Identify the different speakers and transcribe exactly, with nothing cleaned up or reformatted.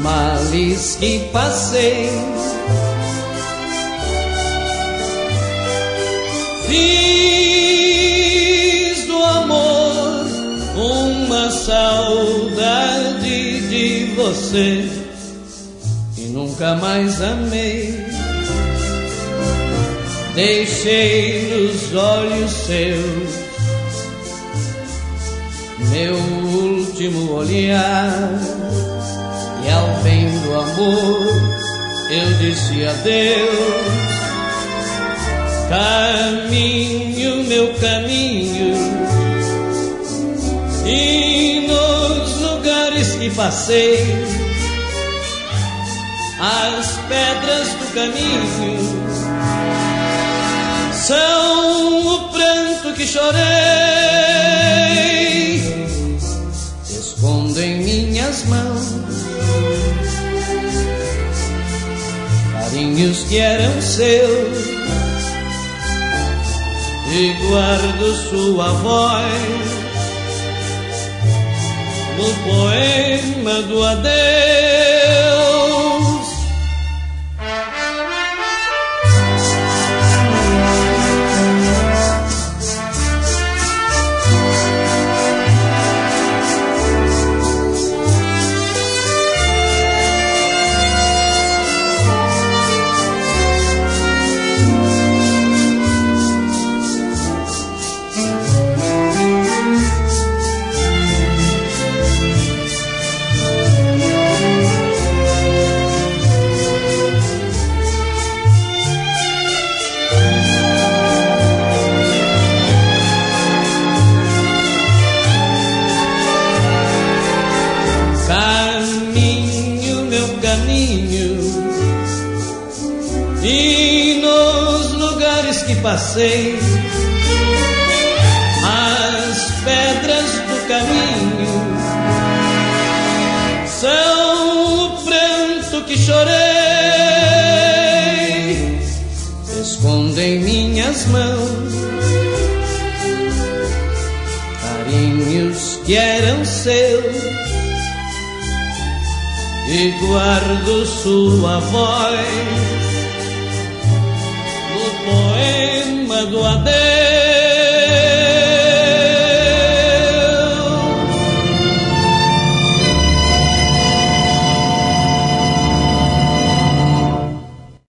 Speaker 1: males que passei. Fiz do amor uma saudade de você e nunca mais amei. Deixei nos olhos seus meu último olhar, e ao bem do amor eu disse adeus. Caminho, meu caminho, e nos lugares que passei, as pedras do caminho são o pranto que chorei. Escondo em minhas mãos carinhos que eram seus, e guardo sua voz no poema do adeus. E nos lugares que passei, as pedras do caminho são o pranto que chorei. Escondo em minhas mãos carinhos que eram seus, e guardo sua voz no poema do adeus.